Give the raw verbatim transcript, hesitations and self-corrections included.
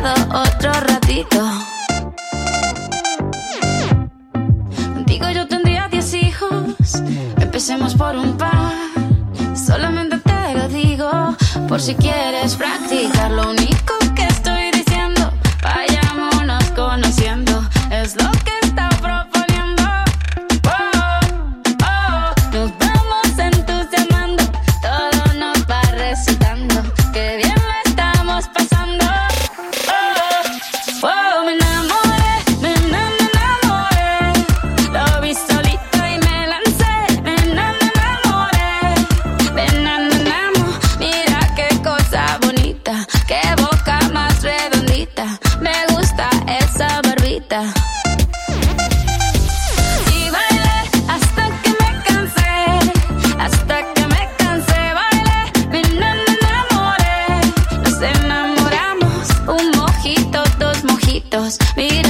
quedo otro ratito. Contigo yo tendría diez hijos. Empecemos por un par. Solamente te lo digo por si quieres practicar. Lo único que estoy diciendo, vayámonos conociendo, es lo que está proponiendo. Oh, oh, nos vamos entusiasmando, todo nos va recitando, que bien la estamos pasando. Oh, oh, me enamoré, me, me, me enamoré. Lo vi solito y me lancé. Me, me, me enamoré. Me enamoramos, mira qué cosa bonita, qué boca más redondita. Me gusta esa barbita. Y bailé hasta que me cansé, hasta que me cansé. Bailé, me, me enamoré. Nos enamoramos, un mojito, dos mojitos. Mira